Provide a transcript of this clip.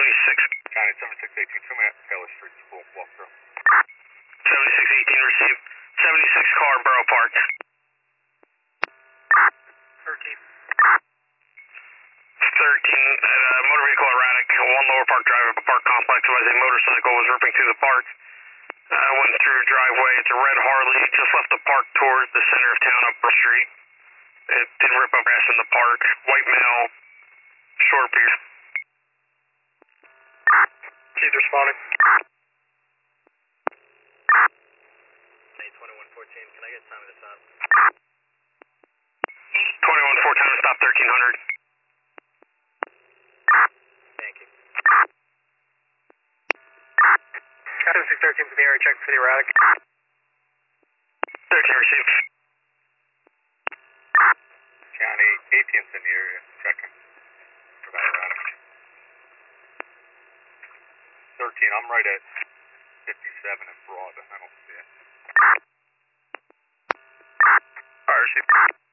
76. County 7618, show me at Taylor Street School, walk through. 7618 received. 76 car, Borough Park. 13. 13, motor vehicle erratic, one lower park drive of a park complex as a motorcycle was ripping through the park. Went through a driveway. It's a red Harley, just left the park towards the center of town up Burr Street. It didn't rip up grass in the park. White male, short beard. Chief responding. 2114, can I get time of the stop? 21-4 time to stop 1300. Thank you. County 613 for the area check for the erratic. 13 received. County 18th in the area, checking for that erratic. 13, I'm right at 57 in Broad, I don't see it. Alright, received.